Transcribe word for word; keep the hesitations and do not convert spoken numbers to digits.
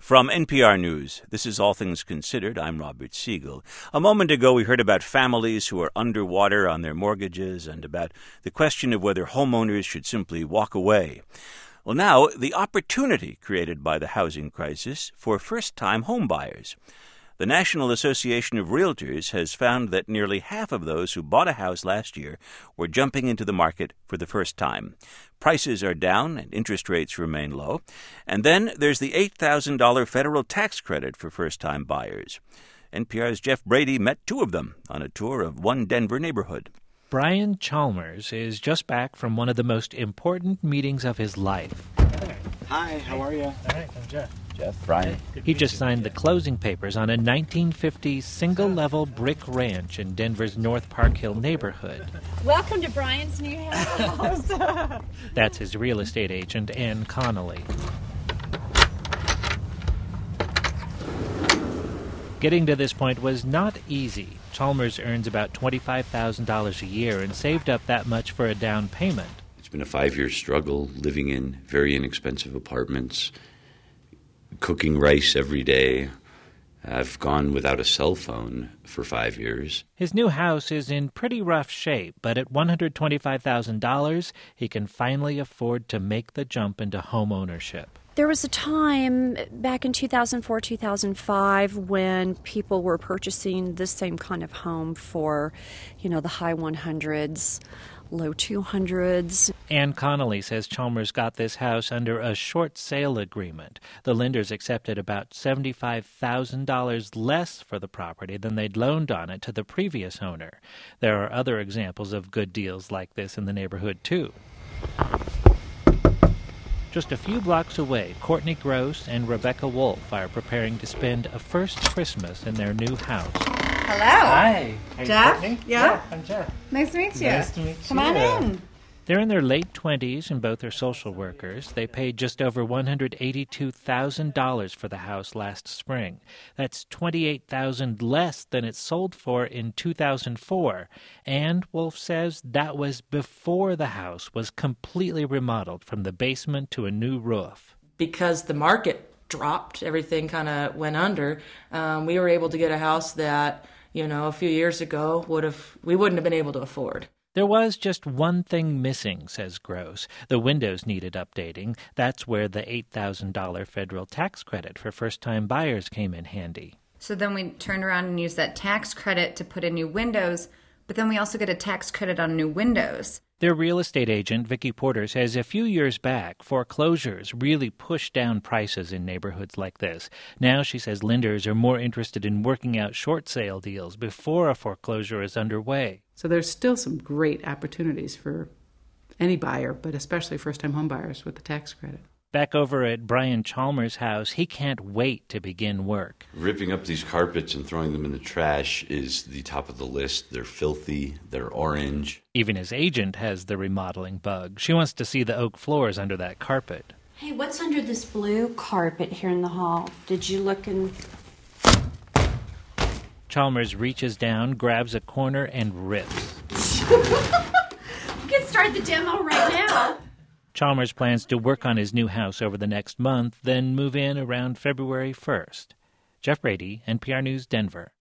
From N P R News, this is All Things Considered. I'm Robert Siegel. A moment ago, we heard about families who are underwater on their mortgages and about the question of whether homeowners should simply walk away. Well, now, the opportunity created by the housing crisis for first-time homebuyers. The National Association of Realtors has found that nearly half of those who bought a house last year were jumping into the market for the first time. Prices are down and interest rates remain low. And then there's the eight thousand dollars federal tax credit for first-time buyers. N P R's Jeff Brady met two of them on a tour of one Denver neighborhood. Brian Chalmers is just back from one of the most important meetings of his life. Hi, how are you? All right, I'm Jeff. Jeff, Brian. He just signed the closing papers on a nineteen fifties single-level brick ranch in Denver's North Park Hill neighborhood. Welcome to Brian's new house. That's his real estate agent, Ann Connolly. Getting to this point was not easy. Chalmers earns about twenty-five thousand dollars a year and saved up that much for a down payment. It's been a five-year struggle living in very inexpensive apartments, cooking rice every day. I've gone without a cell phone for five years. His new house is in pretty rough shape, but at one hundred twenty-five thousand dollars, he can finally afford to make the jump into home ownership. There was a time back in two thousand four, two thousand five when people were purchasing this same kind of home for, you know, the high one hundreds, low two hundreds. Ann Connolly says Chalmers got this house under a short sale agreement. The lenders accepted about seventy-five thousand dollars less for the property than they'd loaned on it to the previous owner. There are other examples of good deals like this in the neighborhood, too. Just a few blocks away, Courtney Gross and Rebecca Wolf are preparing to spend a first Christmas in their new house. Hello. Hi. Are you Jeff? Courtney? Yeah. Yeah, I'm Jeff. Nice to meet you. Nice to meet Come you. on in. They're in their late twenties and both are social workers. They paid just over one hundred eighty-two thousand dollars for the house last spring. That's twenty-eight thousand dollars less than it sold for in two thousand four. And Wolf says that was before the house was completely remodeled from the basement to a new roof. Because the market dropped, everything kind of went under, um, we were able to get a house that, you know, a few years ago would have we wouldn't have been able to afford. There was just one thing missing, says Gross. The windows needed updating. That's where the eight thousand dollars federal tax credit for first-time buyers came in handy. So then we turned around and used that tax credit to put in new windows, but then we also get a tax credit on new windows. Their real estate agent, Vicki Porter, says a few years back, foreclosures really pushed down prices in neighborhoods like this. Now, she says lenders are more interested in working out short sale deals before a foreclosure is underway. So there's still some great opportunities for any buyer, but especially first-time home buyers with the tax credit. Back over at Brian Chalmers' house, he can't wait to begin work. Ripping up these carpets and throwing them in the trash is the top of the list. They're filthy. They're orange. Even his agent has the remodeling bug. She wants to see the oak floors under that carpet. Hey, what's under this blue carpet here in the hall? Did you look in... Chalmers reaches down, grabs a corner, and rips. We can start the demo right now. Chalmers plans to work on his new house over the next month, then move in around February first. Jeff Brady, N P R News, Denver.